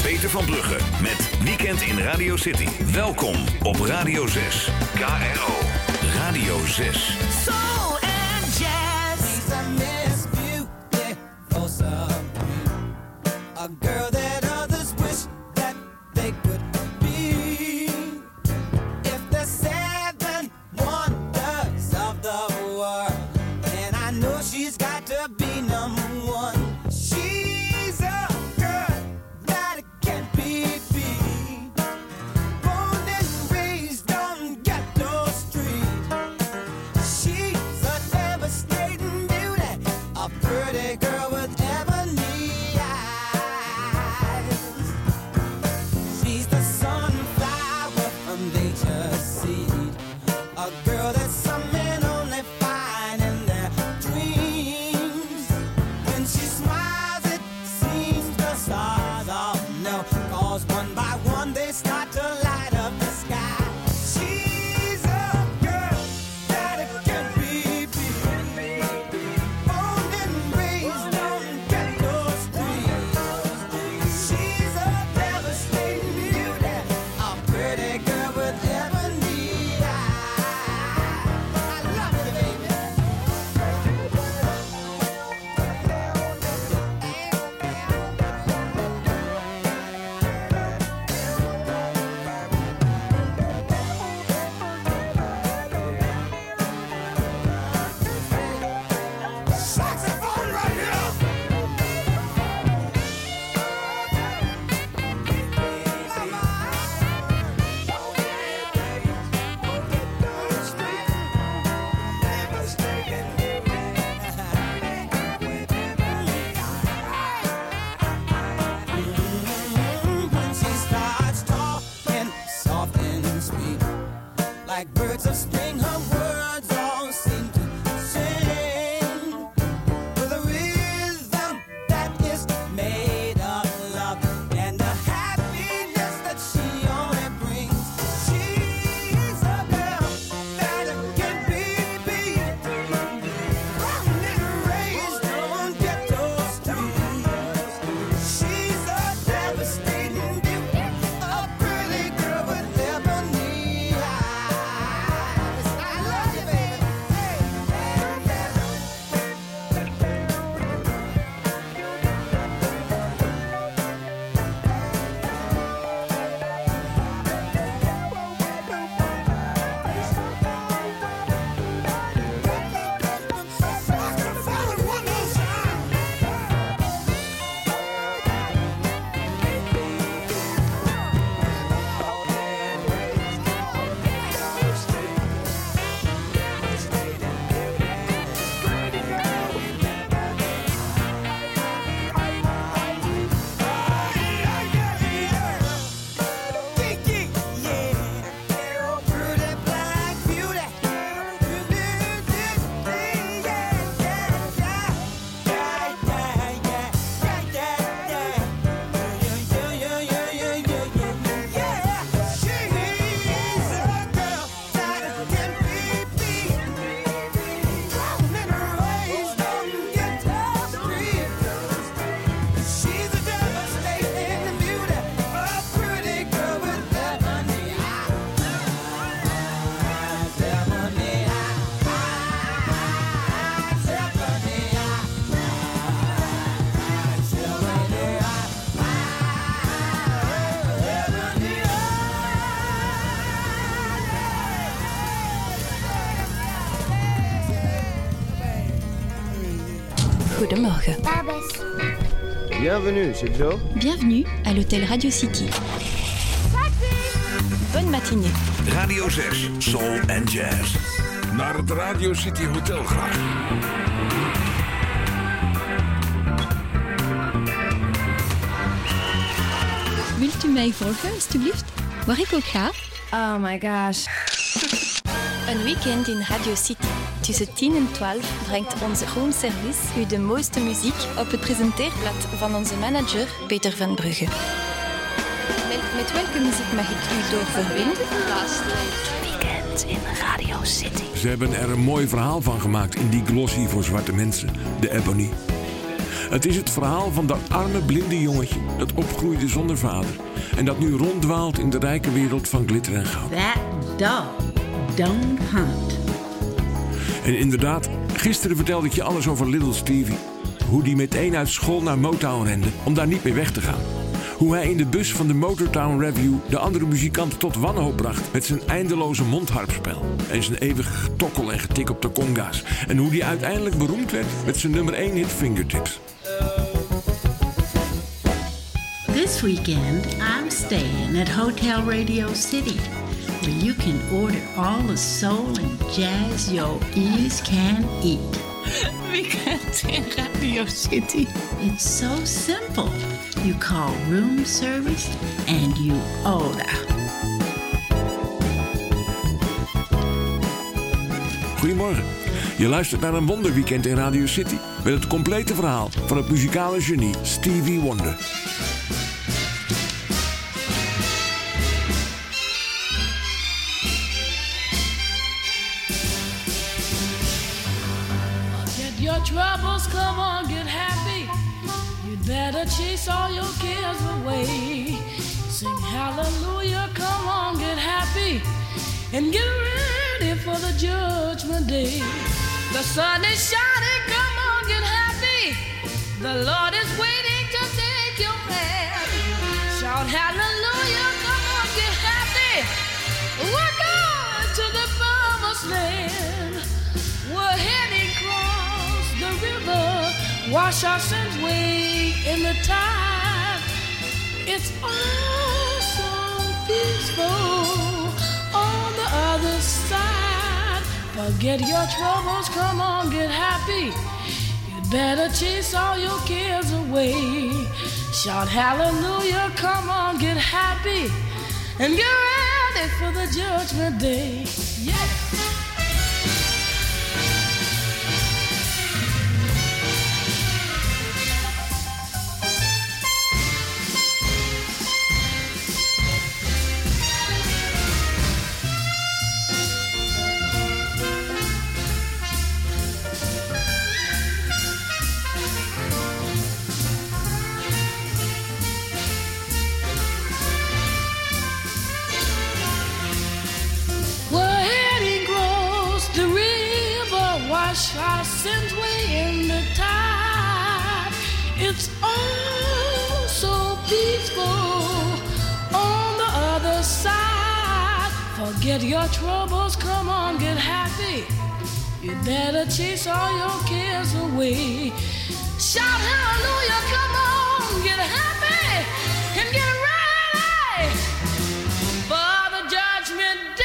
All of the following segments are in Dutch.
Peter van Brugge met Weekend in Radio City. Welkom op Radio 6. KRO. Radio 6. Soul and jazz. She's a Miss Beautiful some. A girl that others wish that they could be. If the 7 wonders of the world, then I know she's got to be number one. She's a girl that can't be beat. Born and raised on ghetto street. She's a devastating beauty, a pretty girl with ebony eyes. She's the sunflower from nature's seed, a girl that some men only find in their dreams. When she smiles, it seems the stars all know, 'cause one by one they start to light up the sky. She's a girl that it can't be beat. Born and raised on ghetto streets. She's a devastating beauty, a pretty girl with ebony eyes. I love you, baby. Saxophone right here. When she starts talking soft and sweet, like birds of spring, her words all seem to sing with a rhythm that is made of love and the happiness that she only brings. She's a girl that can be beat, born and raised on ghetto streets. She's a devastating beauty, a pretty girl with ebony eyes. I love you, baby. Hey, saxophone, one more time. Kiki, yeah, pretty black beauty. She's a girl that can be beat, born and raised on ghetto streets. She's a devastating beauty, a pretty girl with ebony eyes. Ebony eyes, ebony eyes, ebony Goedemorgen. Bienvenue, c'est Joe. Bienvenue à l'hôtel Radio City. Bonne matinée. Radio 6. Soul and Jazz. Naar het Radio City Hotel graag. Wilt u mij volgen, alstublieft? Waar ik ook ga? Oh my gosh. Een weekend in Radio City. Tussen 10 en 12 brengt onze home service u de mooiste muziek op het presenteerblad van onze manager Peter van Brugge. Met welke muziek mag ik u doorverbinden? Weekend in Radio City. Ze hebben er een mooi verhaal van gemaakt in die glossy voor zwarte mensen, de Ebony. Het is het verhaal van dat arme blinde jongetje dat opgroeide zonder vader en dat nu ronddwaalt in de rijke wereld van glitter en goud. That dog don't hunt. En inderdaad, gisteren vertelde ik je alles over Little Stevie. Hoe die meteen uit school naar Motown rende om daar niet meer weg te gaan. Hoe hij in de bus van de Motortown Revue de andere muzikanten tot wanhoop bracht met zijn eindeloze mondharpspel en zijn eeuwige getokkel en getik op de conga's. En hoe hij uiteindelijk beroemd werd met zijn nummer 1 hit Fingertips. This weekend, I'm staying at Hotel Radio City, where you can order all the soul and jazz your ears can eat. Weekend in Radio City. It's so simple. You call room service and you order. Goedemorgen. Je luistert naar een wonderweekend in Radio City met het complete verhaal van het muzikale genie Stevie Wonder. Your troubles, come on, get happy. You'd better chase all your cares away. Sing hallelujah, come on, get happy. And get ready for the judgment day. The sun is shining, come on, get happy. The Lord is waiting to take your hand. Shout hallelujah, come on, get happy. We're going to the promised land. We're heading across the river, wash our sins away in the tide. It's all so peaceful on the other side. Forget your troubles, come on, get happy. You'd better chase all your cares away. Shout hallelujah, come on, get happy. And get ready for the judgment day. Yeah. Our sins way in the tide. It's all so peaceful on the other side. Forget your troubles, come on, get happy. You better chase all your cares away. Shout hallelujah, come on, get happy and get ready for the judgment day.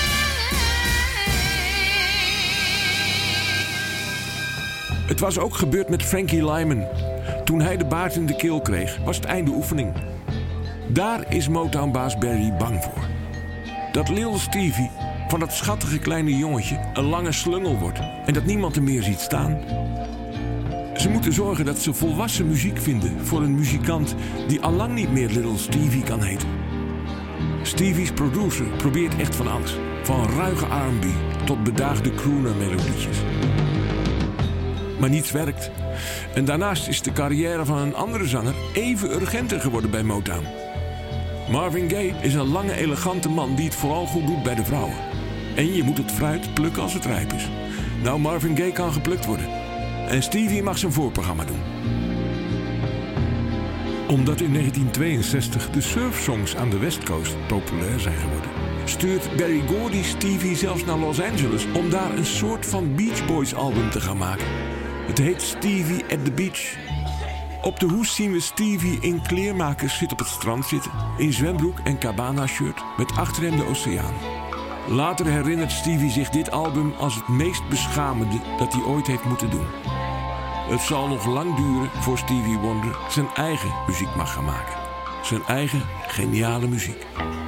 Het was ook gebeurd met Frankie Lyman. Toen hij de baard in de keel kreeg, was het einde oefening. Daar is Motown-baas Barry bang voor. Dat Little Stevie van dat schattige kleine jongetje een lange slungel wordt en dat niemand hem meer ziet staan. Ze moeten zorgen dat ze volwassen muziek vinden voor een muzikant die allang niet meer Little Stevie kan heten. Stevie's producer probeert echt van alles. Van ruige R&B tot bedaagde crooner-melodietjes. Maar niets werkt. En daarnaast is de carrière van een andere zanger even urgenter geworden bij Motown. Marvin Gaye is een lange, elegante man die het vooral goed doet bij de vrouwen. En je moet het fruit plukken als het rijp is. Nou, Marvin Gaye kan geplukt worden. En Stevie mag zijn voorprogramma doen. Omdat in 1962 de surfsongs aan de West Coast populair zijn geworden, stuurt Berry Gordy Stevie zelfs naar Los Angeles om daar een soort van Beach Boys album te gaan maken. Het heet Stevie at the Beach. Op de hoes zien we Stevie in kleermakerszit op het strand zitten, in zwembroek en cabana-shirt, met achter hem de oceaan. Later herinnert Stevie zich dit album als het meest beschamende dat hij ooit heeft moeten doen. Het zal nog lang duren voor Stevie Wonder zijn eigen muziek mag gaan maken. Zijn eigen geniale muziek.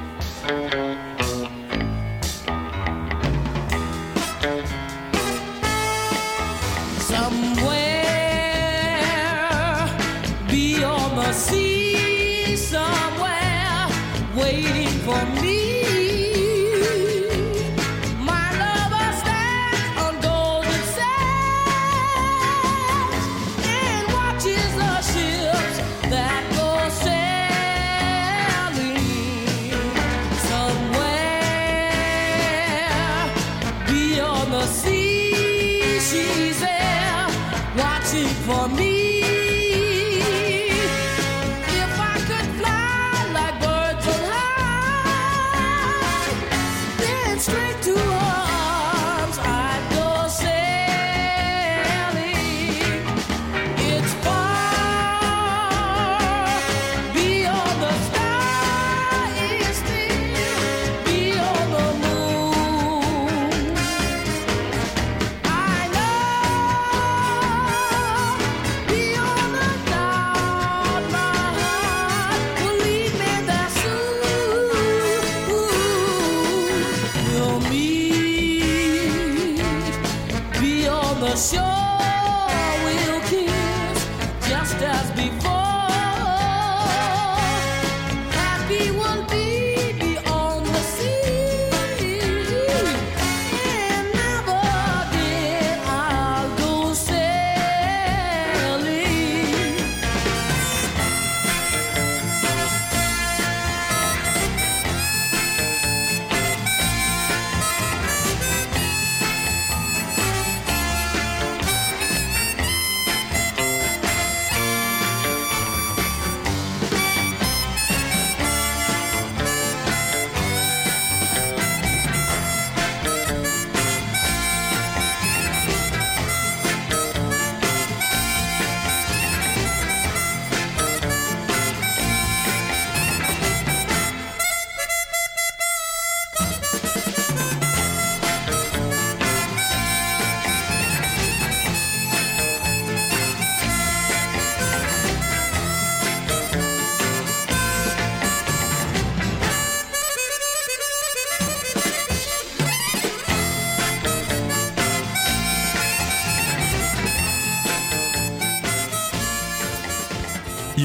Beyond the sea, somewhere waiting for me. My lover stands on golden sands and watches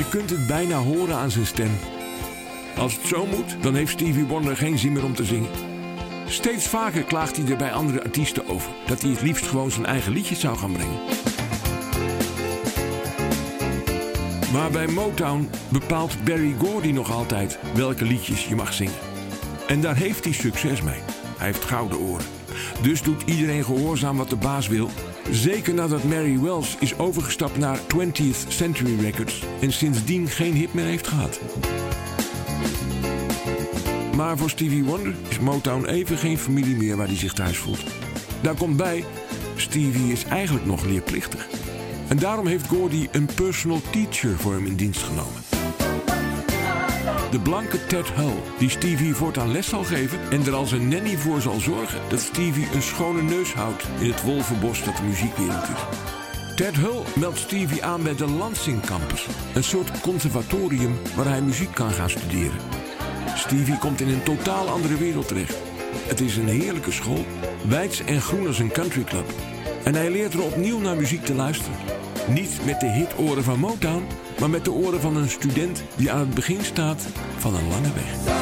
kunt het bijna horen aan zijn stem. Als het zo moet, dan heeft Stevie Wonder geen zin meer om te zingen. Steeds vaker klaagt hij er bij andere artiesten over dat hij het liefst gewoon zijn eigen liedjes zou gaan brengen. Maar bij Motown bepaalt Berry Gordy nog altijd welke liedjes je mag zingen. En daar heeft hij succes mee. Hij heeft gouden oren. Dus doet iedereen gehoorzaam wat de baas wil. Zeker nadat Mary Wells is overgestapt naar 20th Century Records en sindsdien geen hit meer heeft gehad. Maar voor Stevie Wonder is Motown even geen familie meer waar hij zich thuis voelt. Daar komt bij, Stevie is eigenlijk nog leerplichtig. En daarom heeft Gordy een personal teacher voor hem in dienst genomen. De blanke Ted Hull, die Stevie voortaan les zal geven en er als een nanny voor zal zorgen dat Stevie een schone neus houdt in het wolvenbos dat de muziekwereld is. Ted Hull meldt Stevie aan bij de Lansing Campus, een soort conservatorium waar hij muziek kan gaan studeren. Stevie komt in een totaal andere wereld terecht. Het is een heerlijke school, wijds en groen als een countryclub. En hij leert er opnieuw naar muziek te luisteren. Niet met de hitoren van Motown, maar met de oren van een student die aan het begin staat van een lange weg.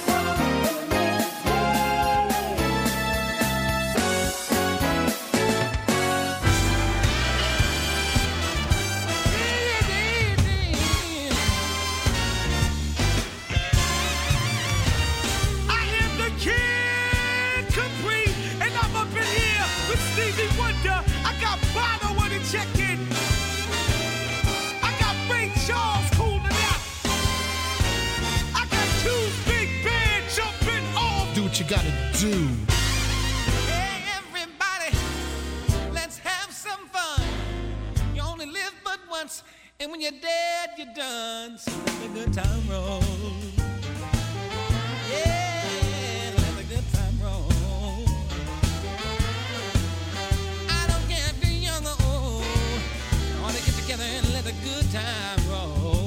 You gotta do. Hey everybody, let's have some fun. You only live but once, and when you're dead, you're done. So let the good time roll. Yeah, let the good time roll. I don't care if you're young or old. I wanna get together and let the good time roll.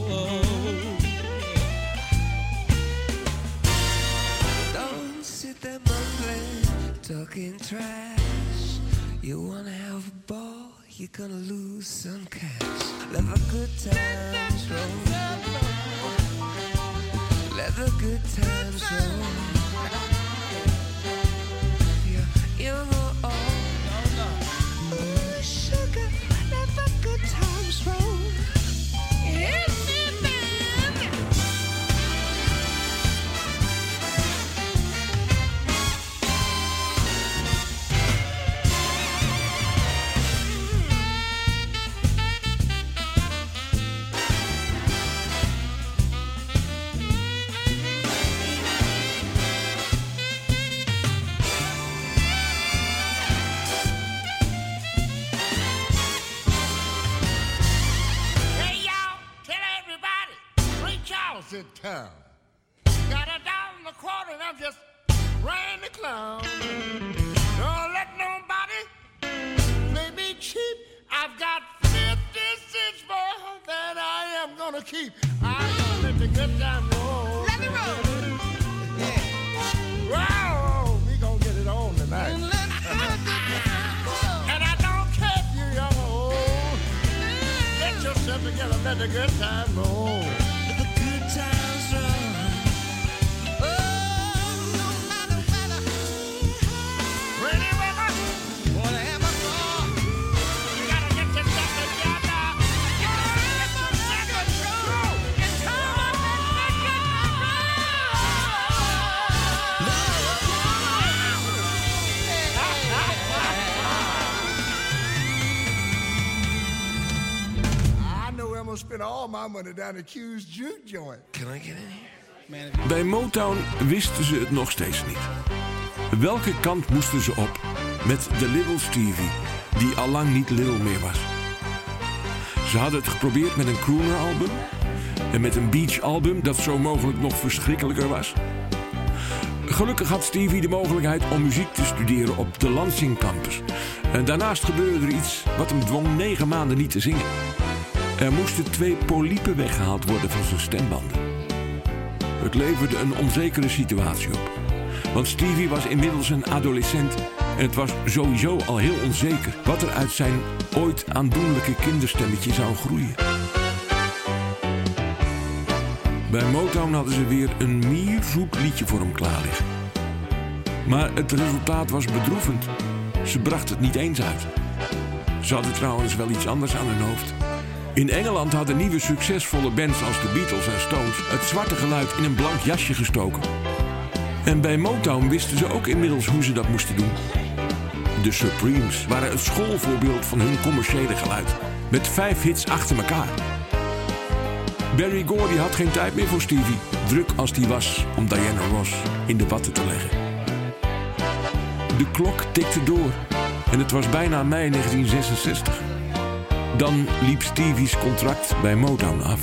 Sit there mumbling, talking trash. You wanna have a ball, you're gonna lose some cash. Let the good times roll. Let the good times roll. You're young or old. Ooh, sugar, let the good times roll. In town. Got a $1.25 and I'm just ran the clown. Don't let nobody play me cheap. I've got 50 cents more than I am gonna keep. I'm gonna let the good time roll. Let me roll. Yeah. Wow, we gonna get it on tonight. And I don't care if you're young or old. Get yourself together, let the good time roll. Times roll. Oh, no matter weather. Pretty women, Wanna have a ball. you gotta get yourself together. Get control. And come on and get I know I'm gonna spend all my money down the Q's juke joint. Can I get in here? Bij Motown wisten ze het nog steeds niet. Welke kant moesten ze op met de Little Stevie, die allang niet Little meer was? Ze hadden het geprobeerd met een crooner-album en met een beach-album dat zo mogelijk nog verschrikkelijker was. Gelukkig had Stevie de mogelijkheid om muziek te studeren op de Lansing Campus. En daarnaast gebeurde er iets wat hem dwong 9 maanden niet te zingen. Er moesten 2 polypen weggehaald worden van zijn stembanden. Het leverde een onzekere situatie op. Want Stevie was inmiddels een adolescent en het was sowieso al heel onzeker wat er uit zijn ooit aandoenlijke kinderstemmetje zou groeien. Bij Motown hadden ze weer een mierzoet liedje voor hem klaar liggen. Maar het resultaat was bedroevend. Ze bracht het niet eens uit. Ze hadden trouwens wel iets anders aan hun hoofd. In Engeland hadden nieuwe succesvolle bands als de Beatles en Stones het zwarte geluid in een blank jasje gestoken. En bij Motown wisten ze ook inmiddels hoe ze dat moesten doen. De Supremes waren het schoolvoorbeeld van hun commerciële geluid. Met 5 hits achter elkaar. Berry Gordy had geen tijd meer voor Stevie. Druk als die was om Diana Ross in de watten te leggen. De klok tikte door. En het was bijna mei 1966. Dan liep Stevie's contract bij Motown af.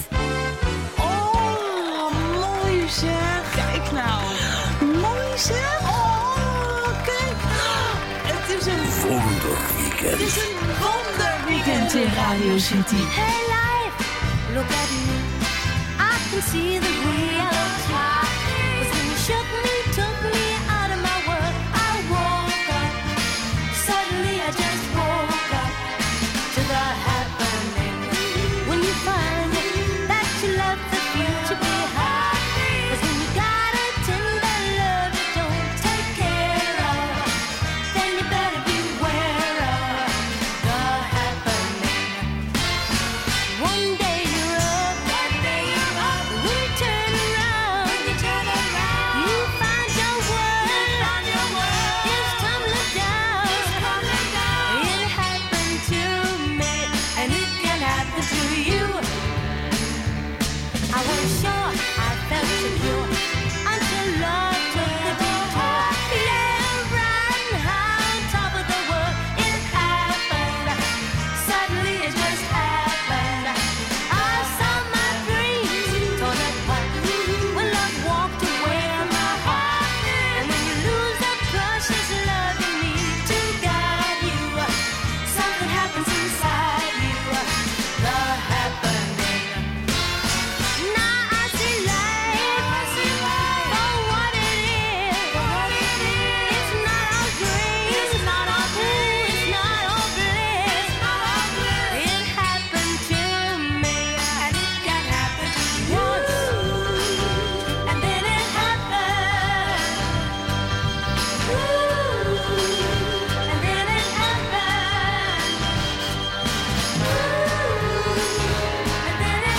Oh, mooi zeg. Kijk nou. Mooi zeg. Oh, kijk. Het is een wonderweekend. Het is een wonderweekend in Radio City. Hey life, look at me. I can see the real top. But when you shook me, took me out of my world, I woke up. Suddenly I just woke up to the happening. When you find that you left the future behind. Cause when you got a tender love you don't take care of, then you better beware of the happening. One day you're up, when you turn around, you find your world is tumbling down. It happened to me, and it can happen to you. I was sure I felt secure until love took the detour. Yeah, right on top of the world, it happened. Suddenly it just happened. I saw my dreams torn apart when love walked away from my heart. And when you lose the precious love you need to guide you, something happens inside you. The happening. Now I see life for what it is. It's not all green, it's not all blue, it's not all bliss. It happened to me, and it can happen once, and then it happened. And then it happened. And then it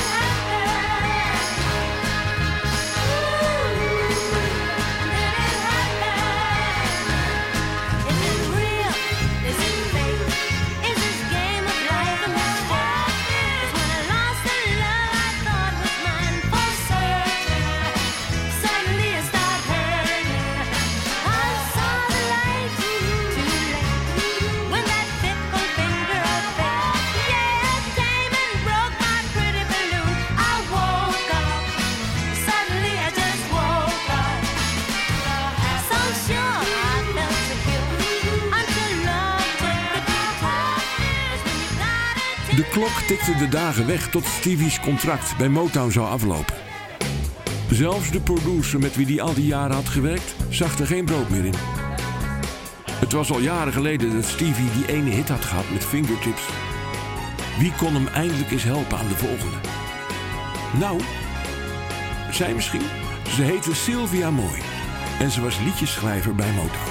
happened. Is it real? Is it fake? Is this game of life a mistake? 'Cause when I lost the love I thought was mine for certain, suddenly it started hurting. I saw the light too late when that fickle finger of fate, yeah, came and broke my pretty balloon. I woke up. Suddenly I just woke up. So sure I felt secure until love took the detour. 'Cause when you got it. De klok tikte de dagen weg tot Stevie's contract bij Motown zou aflopen. Zelfs de producer met wie hij al die jaren had gewerkt, zag er geen brood meer in. Het was al jaren geleden dat Stevie die ene hit had gehad met Fingertips. Wie kon hem eindelijk eens helpen aan de volgende? Nou, zij misschien. Ze heette Sylvia Moy en ze was liedjesschrijver bij Motown.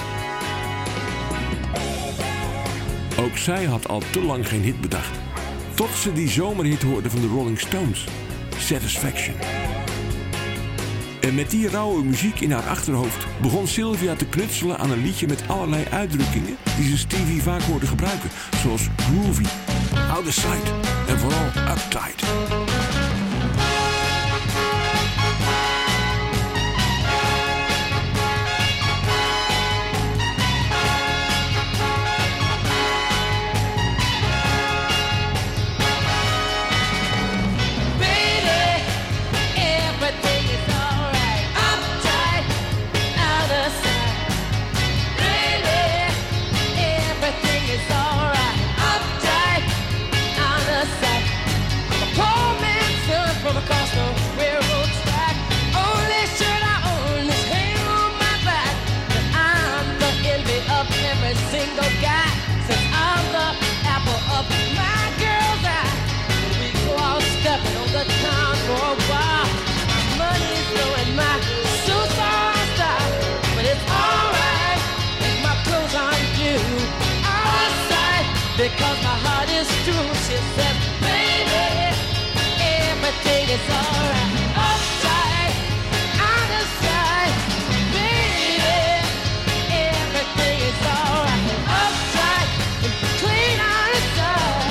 Ook zij had al te lang geen hit bedacht. Tot ze die zomerhit hoorde van de Rolling Stones, Satisfaction. En met die rauwe muziek in haar achterhoofd begon Sylvia te knutselen aan een liedje met allerlei uitdrukkingen die ze Stevie vaak hoorde gebruiken. Zoals groovy, out of sight en vooral uptight. Poor is alright. Uptight, out of sight, baby, everything is alright. Uptight, clean out of sight.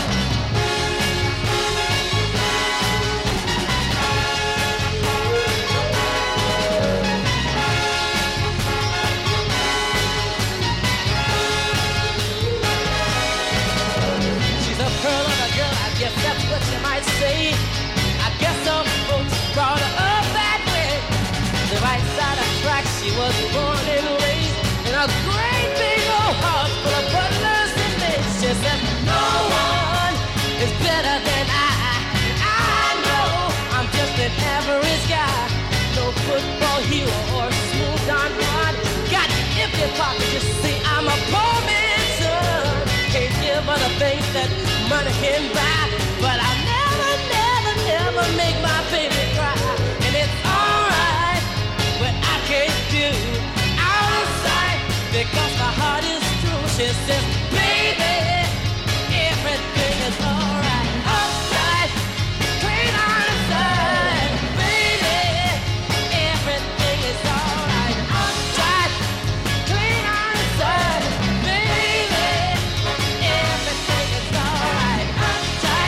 She's a pearl of a girl, I guess that's what you might say. I guess some folks brought her up that way. The right side of tracks, she was born and raised in a great big old house full of butlers and maids. She said, no one is better than I. I know I'm just an average guy. No football hero or smooth Don Juan. Got empty pockets, you see, I'm a poor man's son. Can't give her the things that money can buy. But I'll never make my baby cry. And it's alright, but I can't do out of sight because my heart is true. She says, baby, everything is alright. Uptight, clean out of sight. Baby, everything is alright. Uptight, clean out of sight. Baby, everything is alright. Uptight.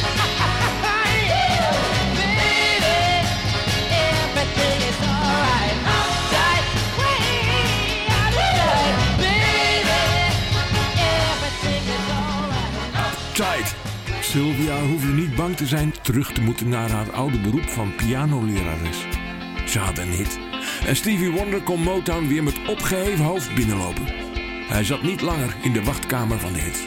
Tijd. Sylvia hoefde niet bang te zijn terug te moeten naar haar oude beroep van pianolerares. Ze had een hit. En Stevie Wonder kon Motown weer met opgeheven hoofd binnenlopen. Hij zat niet langer in de wachtkamer van de hit.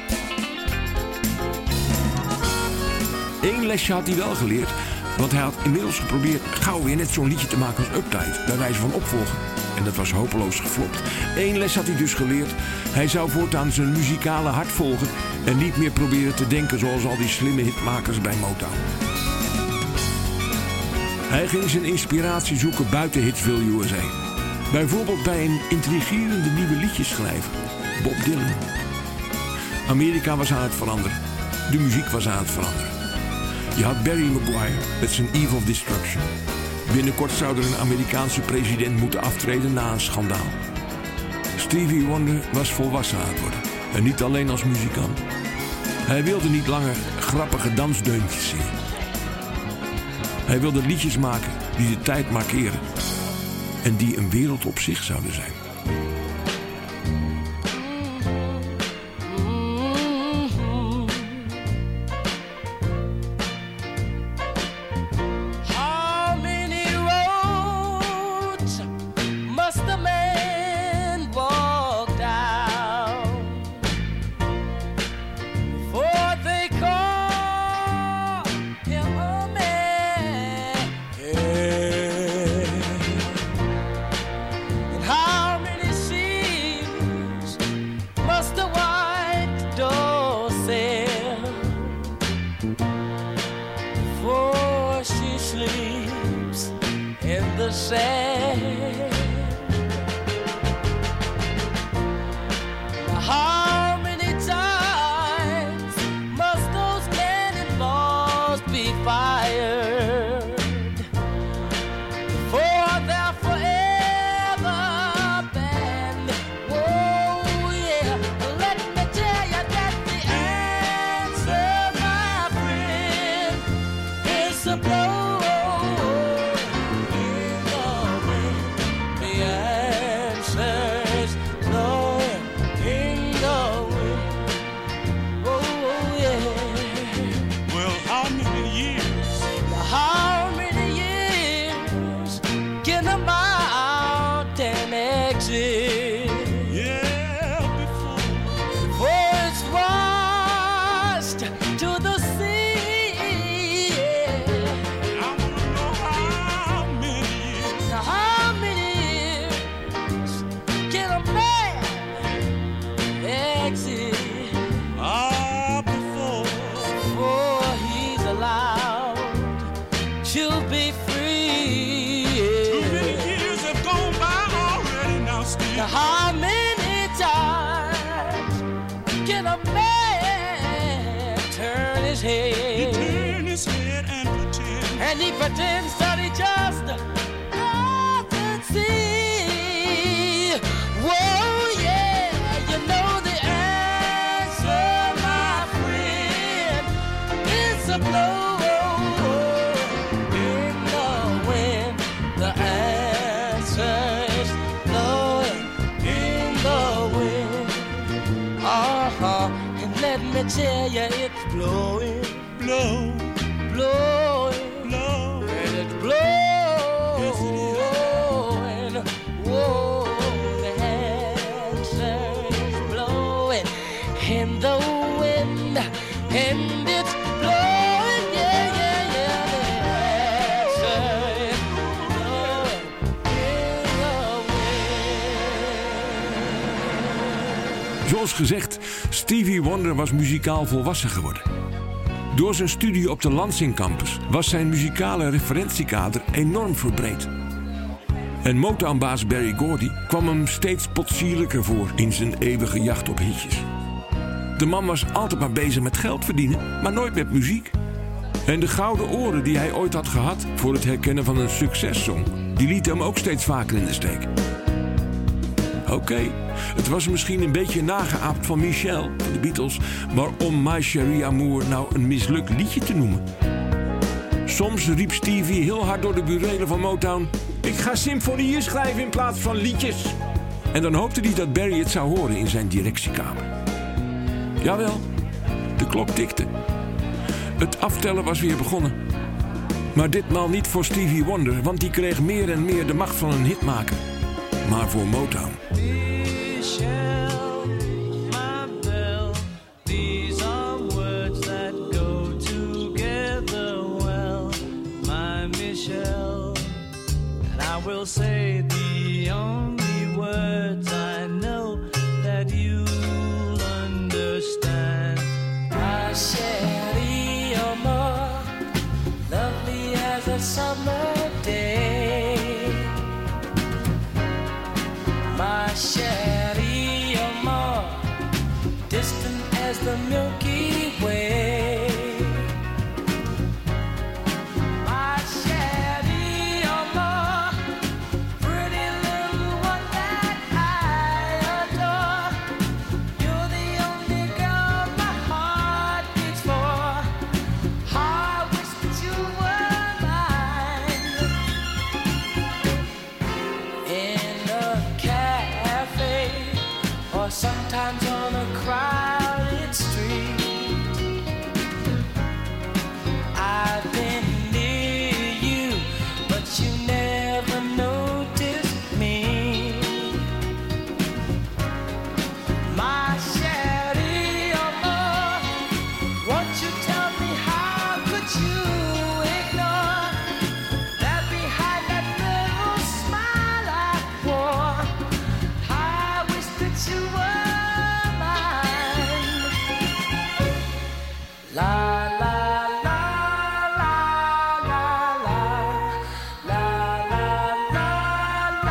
Eén lesje had hij wel geleerd, want hij had inmiddels geprobeerd gauw weer net zo'n liedje te maken als Uptight, bij wijze van opvolger. En dat was hopeloos geflopt. Eén les had hij dus geleerd. Hij zou voortaan zijn muzikale hart volgen en niet meer proberen te denken zoals al die slimme hitmakers bij Motown. Hij ging zijn inspiratie zoeken buiten Hitsville, USA. Bijvoorbeeld bij een intrigerende nieuwe liedjesschrijver, Bob Dylan. Amerika was aan het veranderen. De muziek was aan het veranderen. Je had Barry Maguire met zijn Eve of Destruction. Binnenkort zou er een Amerikaanse president moeten aftreden na een schandaal. Stevie Wonder was volwassen aan het worden. En niet alleen als muzikant. Hij wilde niet langer grappige dansdeuntjes zingen. Hij wilde liedjes maken die de tijd markeren. En die een wereld op zich zouden zijn. In the pretends that he just doesn't see. Whoa, yeah, you know the answer, my friend, is a blow in the wind. The answer is blowing in the wind. And let me tell you, it's blowing, blowing, blowing, and it's blowing. Whoa, the answer is blowing in the wind, and it's blowing, yeah, yeah, yeah. The answer is blowing in the wind. Zoals gezegd, Stevie Wonder was muzikaal volwassen geworden. Door zijn studie op de Lansing campus was zijn muzikale referentiekader enorm verbreed. En Motown-baas Berry Gordy kwam hem steeds potsierlijker voor in zijn eeuwige jacht op hitjes. De man was altijd maar bezig met geld verdienen, maar nooit met muziek. En de gouden oren die hij ooit had gehad voor het herkennen van een successong, die lieten hem ook steeds vaker in de steek. Oké, het was misschien een beetje nageaapt van Michel, van de Beatles, maar om My Cherie Amour nou een mislukt liedje te noemen. Soms riep Stevie heel hard door de burelen van Motown: ik ga symfonieën schrijven in plaats van liedjes. En dan hoopte hij dat Berry het zou horen in zijn directiekamer. Jawel, de klok tikte. Het aftellen was weer begonnen. Maar ditmaal niet voor Stevie Wonder, want die kreeg meer en meer de macht van een hitmaker. Maar voor Motown. Michelle, my belle, these are words that go together well, my Michelle. And I will say the only words I know that you'll understand. My chérie, you're more lovely as a summer day. My chérie, you're more distant as the Milky Way. My chérie, you're more pretty little one that I adore. You're the only girl my heart beats for. I wish that you were mine. In a cafe, or sometimes on a crowded street, I've been near you, but you never noticed me. My chérie, oh, won't you tell me how could you ignore that behind that little smile I wore? I wish that you were mine. La la la la la la la la la la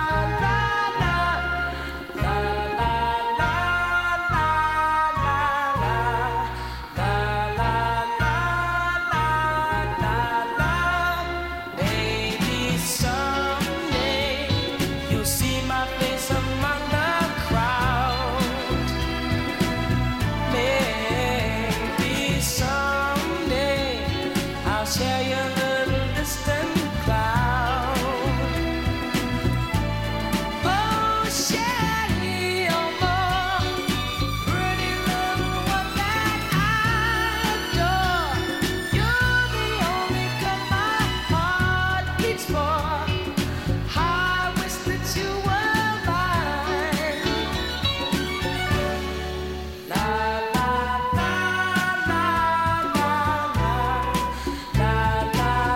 Maybe someday you'll see my face among the crowd. Maybe someday I'll share your little distant cloud. Oh, chérie, oh, more pretty little one that I adore. You're the only girl my heart beats for. I wish that you were mine. La la la la la la la la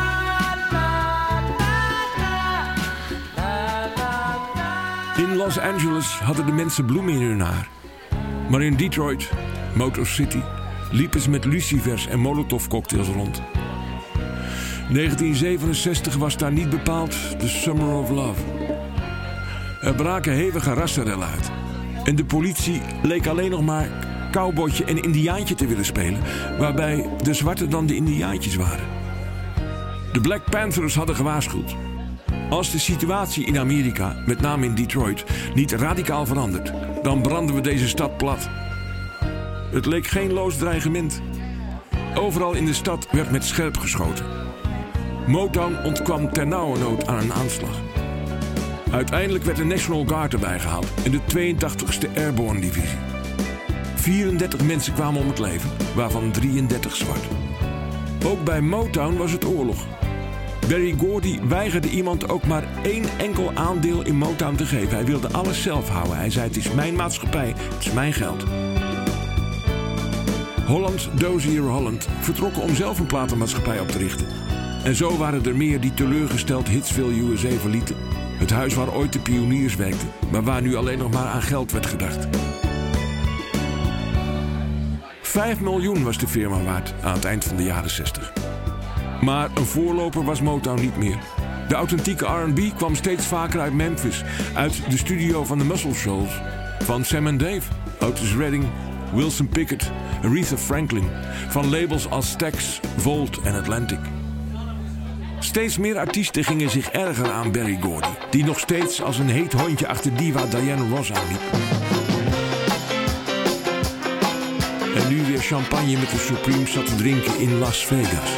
la. In Los Angeles hadden de mensen bloemen in hun haar. Maar in Detroit, Motor City, liepen ze met lucifers en molotovcocktails rond. 1967 was daar niet bepaald de Summer of Love. Er braken hevige rassenrellen uit. En de politie leek alleen nog maar cowboytje en indiaantje te willen spelen, waarbij de zwarten dan de indiaantjes waren. De Black Panthers hadden gewaarschuwd. Als de situatie in Amerika, met name in Detroit, niet radicaal verandert, dan branden we deze stad plat. Het leek geen loos dreigement. Overal in de stad werd met scherp geschoten. Motown ontkwam ternauwernood aan een aanslag. Uiteindelijk werd de National Guard erbij gehaald en de 82e Airborne Divisie. 34 mensen kwamen om het leven, waarvan 33 zwart. Ook bij Motown was het oorlog. Berry Gordy weigerde iemand ook maar 1 enkel aandeel in Motown te geven. Hij wilde alles zelf houden. Hij zei: het is mijn maatschappij, het is mijn geld. Holland, Dozier Holland vertrokken om zelf een platenmaatschappij op te richten. En zo waren er meer die teleurgesteld Hitsville USA verlieten. Het huis waar ooit de pioniers werkten, maar waar nu alleen nog maar aan geld werd gedacht. 5 miljoen was de firma waard aan het eind van de jaren 60. Maar een voorloper was Motown niet meer. De authentieke R&B kwam steeds vaker uit Memphis, uit de studio van de Muscle Shoals, van Sam & Dave, Otis Redding, Wilson Pickett, Aretha Franklin, van labels als Stax, Volt en Atlantic. Steeds meer artiesten gingen zich ergeren aan Berry Gordy, die nog steeds als een heet hondje achter diva Diana Ross aanliep. En nu weer champagne met de Supremes zat te drinken in Las Vegas.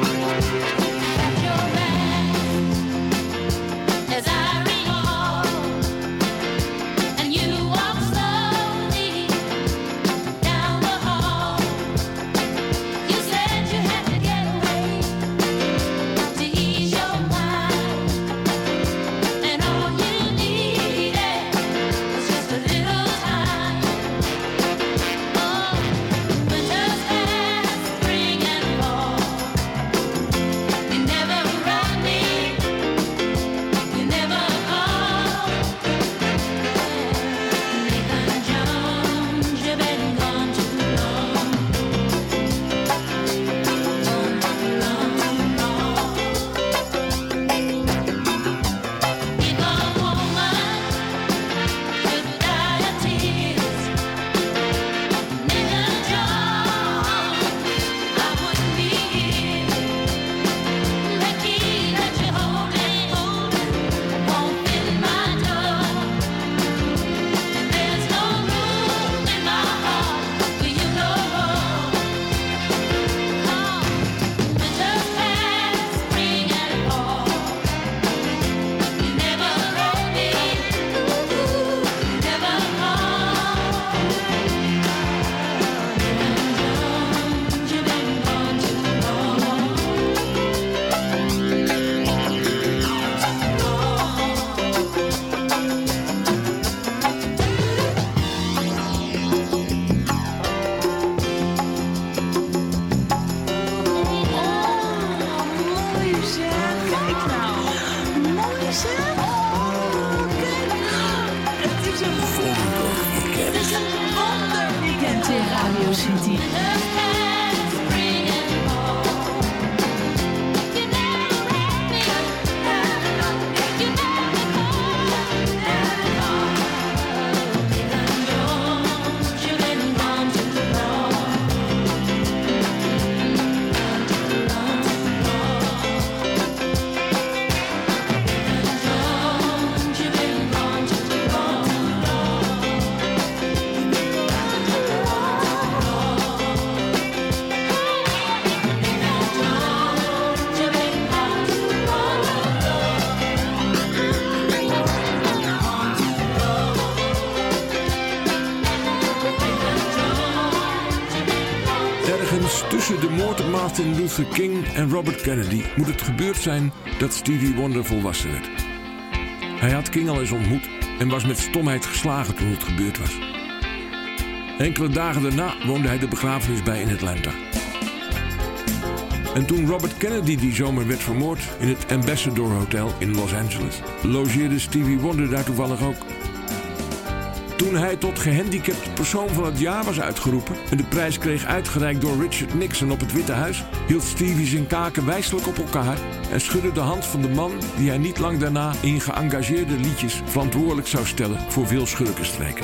Tussen de moord op Martin Luther King en Robert Kennedy moet het gebeurd zijn dat Stevie Wonder volwassen werd. Hij had King al eens ontmoet en was met stomheid geslagen toen het gebeurd was. Enkele dagen daarna woonde hij de begrafenis bij in Atlanta. En toen Robert Kennedy die zomer werd vermoord in het Ambassador Hotel in Los Angeles, logeerde Stevie Wonder daar toevallig ook. Toen hij tot gehandicapt persoon van het jaar was uitgeroepen en de prijs kreeg uitgereikt door Richard Nixon op het Witte Huis, hield Stevie zijn kaken wijselijk op elkaar en schudde de hand van de man die hij niet lang daarna in geëngageerde liedjes verantwoordelijk zou stellen voor veel schurkenstreken.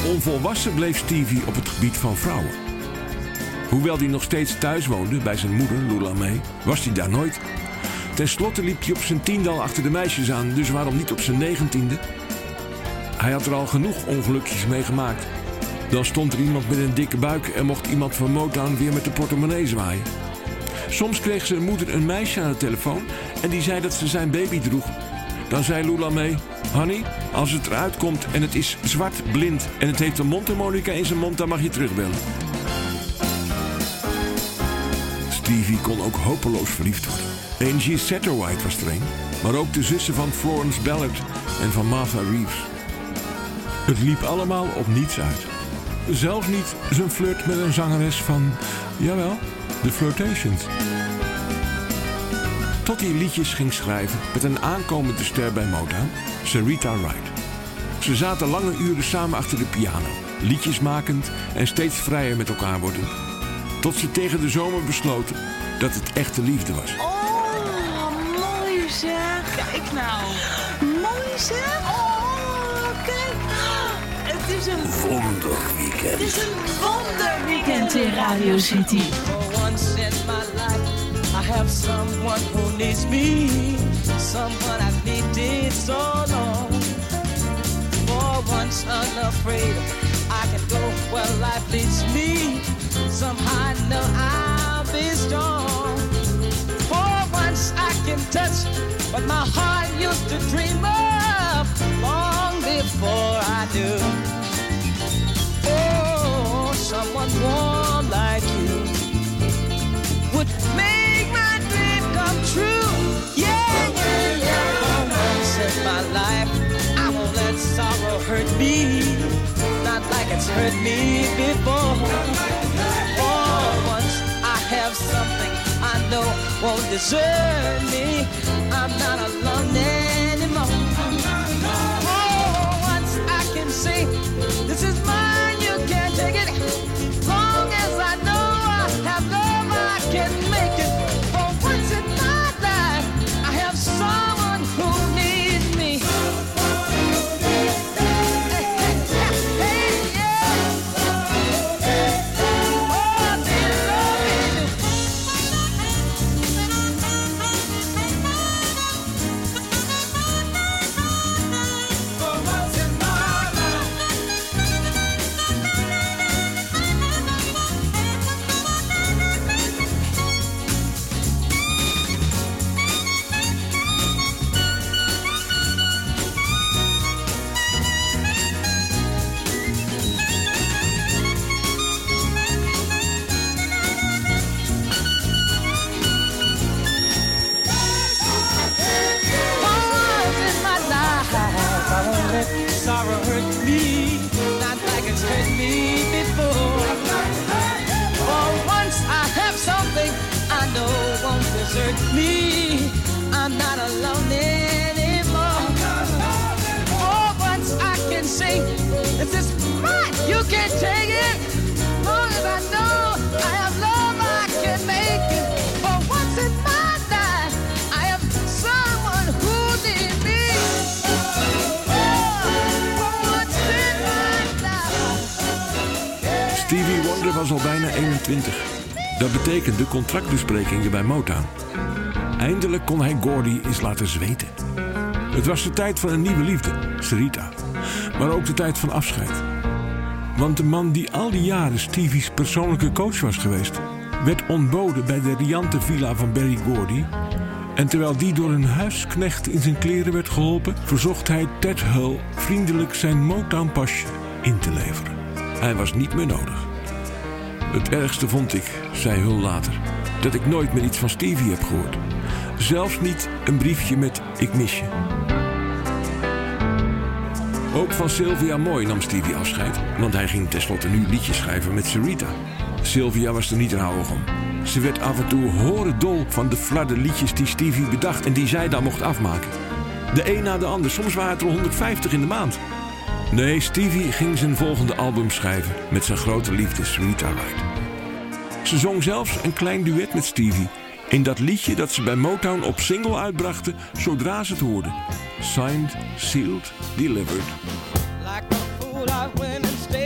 Onvolwassen bleef Stevie op het gebied van vrouwen. Hoewel hij nog steeds thuis woonde bij zijn moeder, Lula May, was hij daar nooit. Ten slotte liep hij op zijn 10e al achter de meisjes aan, dus waarom niet op zijn 19e? Hij had er al genoeg ongelukjes mee gemaakt. Dan stond er iemand met een dikke buik en mocht iemand van Motown weer met de portemonnee zwaaien. Soms kreeg zijn moeder een meisje aan de telefoon en die zei dat ze zijn baby droeg. Dan zei Lula May: "Honey, als het eruit komt en het is zwart, blind en het heeft een mondharmonica in zijn mond, dan mag je terugbellen." Stevie kon ook hopeloos verliefd worden. Angie Satterwhite was er een, maar ook de zussen van Florence Ballard en van Martha Reeves. Het liep allemaal op niets uit. Zelfs niet zijn flirt met een zangeres van, jawel, The Flirtations. Tot hij liedjes ging schrijven met een aankomende ster bij Motown, Sarita Wright. Ze zaten lange uren samen achter de piano, liedjes makend en steeds vrijer met elkaar wordend. Tot ze tegen de zomer besloten dat het echte liefde was. Oh, mooi zeg. Kijk nou. Mooi zeg. Oh, kijk. Het is een wonderweekend. Het is een wonderweekend in Radio City. For once in my life, I have someone who needs me. Someone I've needed so long. For once unafraid, I can go where life leads me. Somehow I know I'll be strong. For once I can touch what my heart used to dream of long before I do. Oh, someone warm like you would make my dream come true. Yeah, yeah, yeah. For once in my life, I won't let sorrow hurt me, not like it's hurt me before. For once I have something I know won't desert me. I'm not alone anymore. For once I can say, this is mine, you can't take it. Long as I know I have love, I can make it. For once in my life, I have someone who needs me. Sorrow hurt me, not like it's hurt me before. For once I have something I know won't desert me. I'm not alone anymore. For once I can say, this is mine, you can't take it. Long as I know I have love, I can make it. For once in my life, I have someone who needs me. Stevie Wonder was al bijna 21. Dat betekende contractbesprekingen bij Motown. Eindelijk kon hij Gordy eens laten zweten. Het was de tijd van een nieuwe liefde, Sarita. Maar ook de tijd van afscheid. Want de man die al die jaren Stevie's persoonlijke coach was geweest, werd ontboden bij de riante villa van Berry Gordy. En terwijl die door een huisknecht in zijn kleren werd geholpen, verzocht hij Ted Hull vriendelijk zijn Motown-pasje in te leveren. Hij was niet meer nodig. Het ergste vond ik, zei Hull later, dat ik nooit meer iets van Stevie heb gehoord. Zelfs niet een briefje met "ik mis je". Ook van Sylvia Moy nam Stevie afscheid, want hij ging tenslotte nu liedjes schrijven met Sarita. Sylvia was er niet rouwig om. Ze werd af en toe horendol van de flarde liedjes die Stevie bedacht en die zij dan mocht afmaken. De een na de ander, soms waren het er 150 in de maand. Nee, Stevie ging zijn volgende album schrijven met zijn grote liefde Sarita Wright. Ze zong zelfs een klein duet met Stevie in dat liedje dat ze bij Motown op single uitbrachten zodra ze het hoorden. Signed, Sealed, Delivered. Like a fool I went and stayed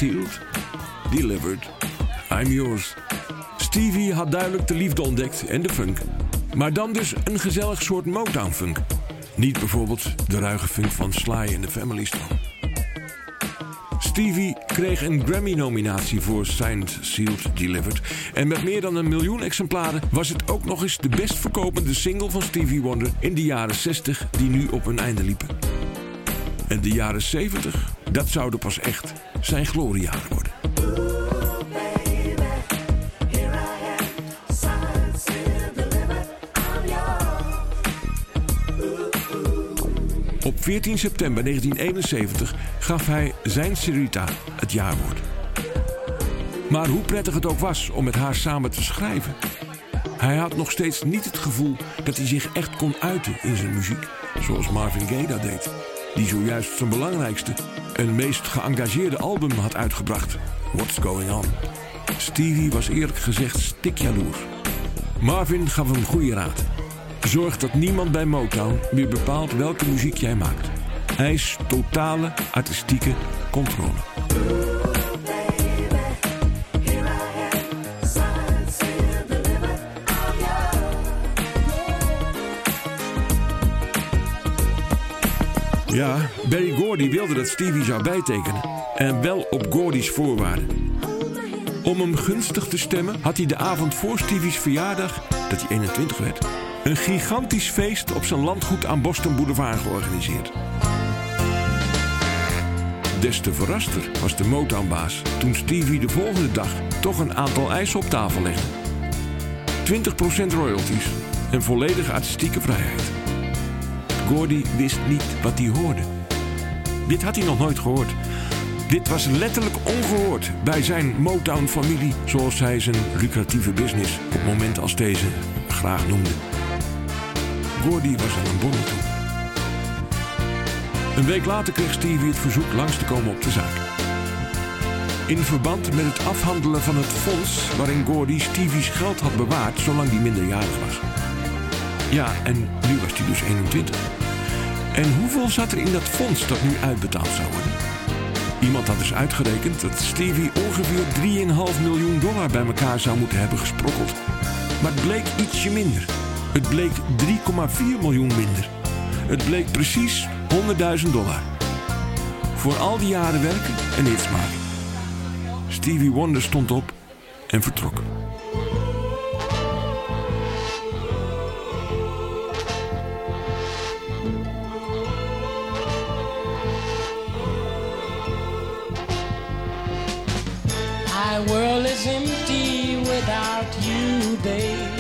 Sealed, Delivered, I'm Yours. Stevie had duidelijk de liefde ontdekt en de funk. Maar dan dus een gezellig soort Motown-funk. Niet bijvoorbeeld de ruige funk van Sly and the Family Stone. Stevie kreeg een Grammy-nominatie voor Signed, Sealed, Delivered. En met meer dan 1 miljoen exemplaren was het ook nog eens de best verkopende single van Stevie Wonder in de jaren 60 die nu op hun einde liepen. En de jaren 70, dat zouden pas echt zijn gloriejaren worden. Op 14 september 1971 gaf hij zijn Syreeta het jaarwoord. Maar hoe prettig het ook was om met haar samen te schrijven, hij had nog steeds niet het gevoel dat hij zich echt kon uiten in zijn muziek, zoals Marvin Gaye dat deed, die zojuist zijn belangrijkste en meest geëngageerde album had uitgebracht, What's Going On. Stevie was eerlijk gezegd stikjaloers. Marvin gaf hem goede raad. Zorg dat niemand bij Motown meer bepaalt welke muziek jij maakt. Eis totale artistieke controle. Ja, Berry Gordy wilde dat Stevie zou bijtekenen. En wel op Gordy's voorwaarden. Om hem gunstig te stemmen had hij de avond voor Stevie's verjaardag, dat hij 21 werd, een gigantisch feest op zijn landgoed aan Boston Boulevard georganiseerd. Des te verraster was de Motown-baas toen Stevie de volgende dag toch een aantal eisen op tafel legde. 20% royalties en volledige artistieke vrijheid. Gordy wist niet wat hij hoorde. Dit had hij nog nooit gehoord. Dit was letterlijk ongehoord bij zijn Motown-familie, zoals hij zijn lucratieve business op momenten als deze graag noemde. Gordy was aan een borrel toe. Een week later kreeg Stevie het verzoek langs te komen op de zaak. In verband met het afhandelen van het fonds waarin Gordy Stevie's geld had bewaard zolang hij minderjarig was. Ja, en nu was hij dus 21. En hoeveel zat er in dat fonds dat nu uitbetaald zou worden? Iemand had dus uitgerekend dat Stevie ongeveer $3,5 miljoen bij elkaar zou moeten hebben gesprokkeld. Maar het bleek ietsje minder. Het bleek 3,4 miljoen minder. Het bleek precies $100.000. Voor al die jaren werken en hits maken. Stevie Wonder stond op en vertrok. My world is empty without you, babe.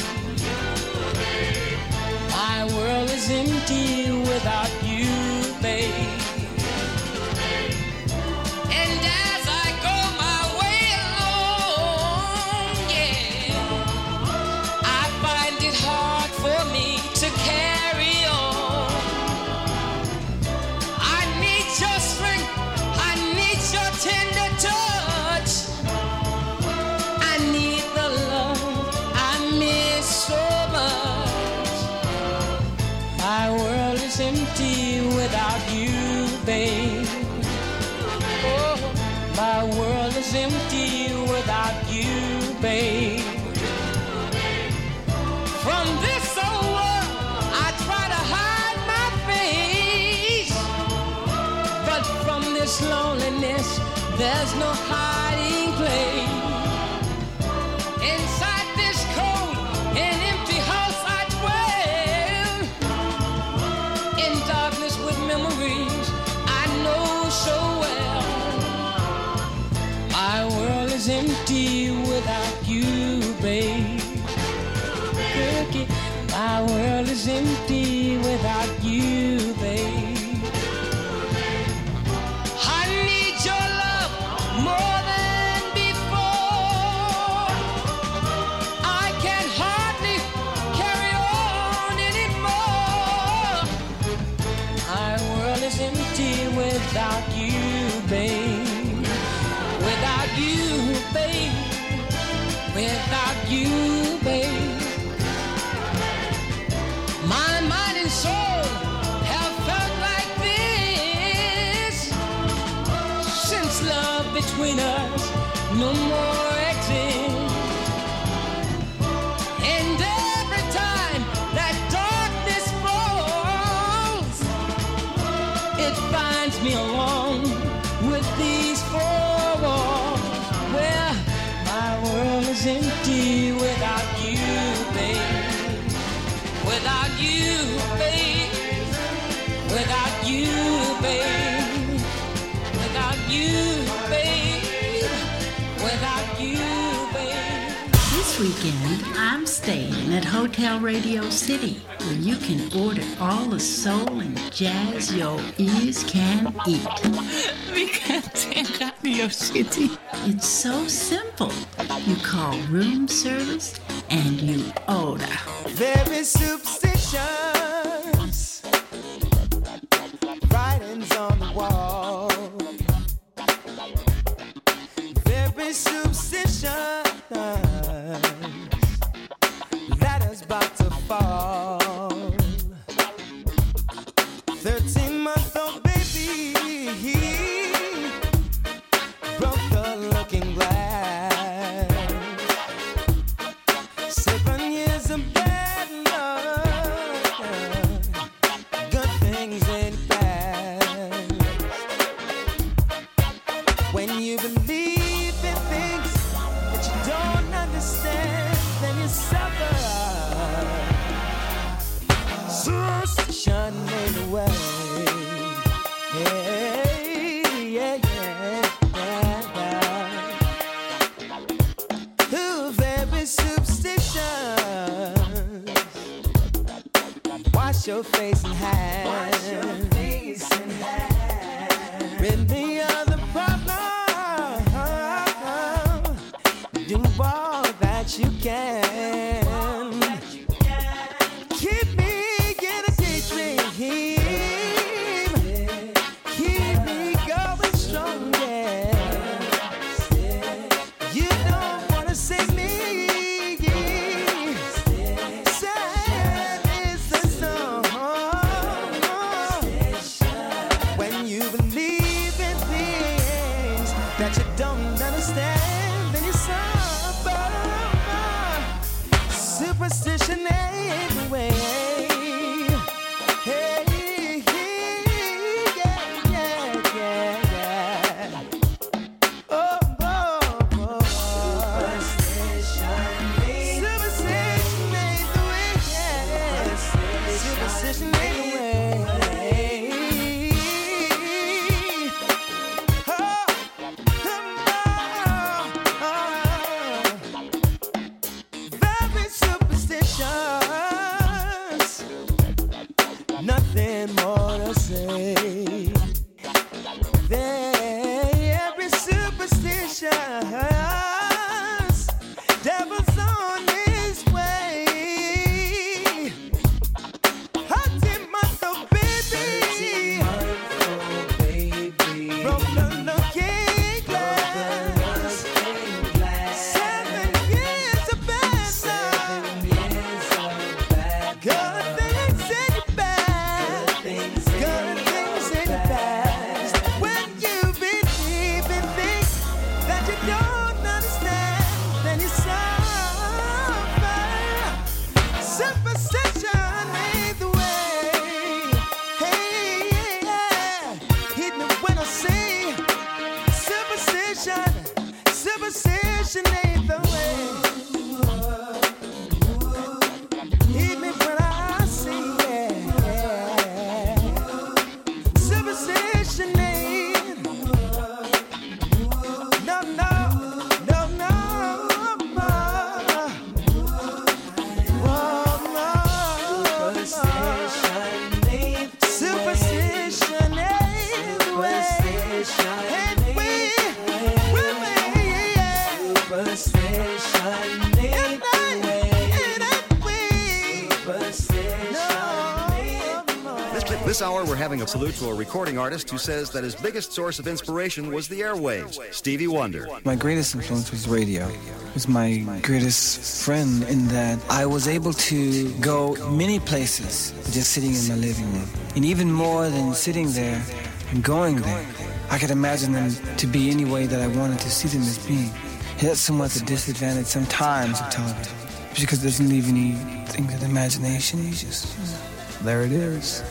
My world is empty without you, babe. And as I go my way alone, yeah, I find it hard for me to carry on. I need your strength, I need your tender touch. Empty without you, babe. Oh, my world is empty without you, babe. From this old world, I try to hide my face, but from this loneliness, there's no hiding place. Inside this cold and empty house I dwell, in darkness with memories I know so well. My world is empty without you, babe. Cookie, my world is empty without you, babe. I need your love more than before. I can hardly carry on anymore. My world is empty without you, babe. Without you, babe. Without you, babe. My mind and soul have felt like this since love between between us, no more exit. And every time that darkness falls, it finds me alone with these four walls, where my world is empty without you, babe. Without you, babe. Without you, babe. Without you, babe. Without you, babe. This weekend, I'm staying at Hotel Radio City, where you can order all the soul and jazz your ears can eat. Weekend in Radio City. It's so simple. You call room service and you order. Very superstitious writings on the wall. Very superstitious ladders about to fall. 13-month-old baby, he broke the looking glass. 7 years of bad luck, good things ain't bad. When you believe in things that you don't understand, then you suffer. Superstition ain't the way. Yeah, yeah, yeah. Ooh, very superstitious. Wash your face and hands. Wash your face and hands. Rid me of the problem. Do all that you can. Keep me in a daydream. Keep me going strong, yeah. You don't wanna see me. Sad is the song. When you believe in things that you don't understand, then you suffer. Superstition ain't the way. Hey, yeah, yeah, yeah, yeah. Oh, oh, oh. Superstition ain't the way. Yeah. Superstition ain't the way. Oh, very superstitious. Nothing more to say. Very superstitious. Devil's on his way. 13-month-old baby. Broke the looking glass. 7 years of bad luck. Good things in your past. Good things in your past. When you believe in things that you don't understand, then you suffer. Superstition ain't the way. Hey, yeah. Hit me when I say superstition. Superstition ain't the way. Hit me when I say yeah. Superstition ain't. No, no, no, no. Oh, no. Superstition ain't the way. Ain't we? Superstition ain't the way. This hour, we're having a salute to a recording artist who says that his biggest source of inspiration was the airwaves, Stevie Wonder. My greatest influence was radio. It was my greatest friend in that I was able to go many places just sitting in my living room. And even more than sitting there and going there, I could imagine them to be any way that I wanted to see them as being. That's somewhat the disadvantage sometimes of television. Because it doesn't leave anything to the imagination. You just, there it is.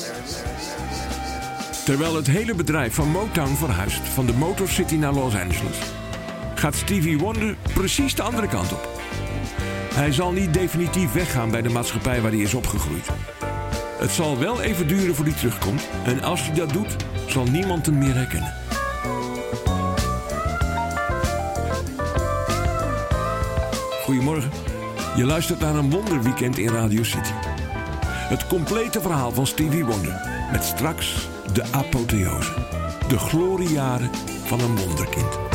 Terwijl het hele bedrijf van Motown verhuist van de Motor City naar Los Angeles, gaat Stevie Wonder precies de andere kant op. Hij zal niet definitief weggaan bij de maatschappij waar hij is opgegroeid. Het zal wel even duren voor hij terugkomt en als hij dat doet, zal niemand hem meer herkennen. Goedemorgen. Je luistert naar een wonderweekend in Radio City. Het complete verhaal van Stevie Wonder. Met straks de apotheose. De gloriejaren van een wonderkind.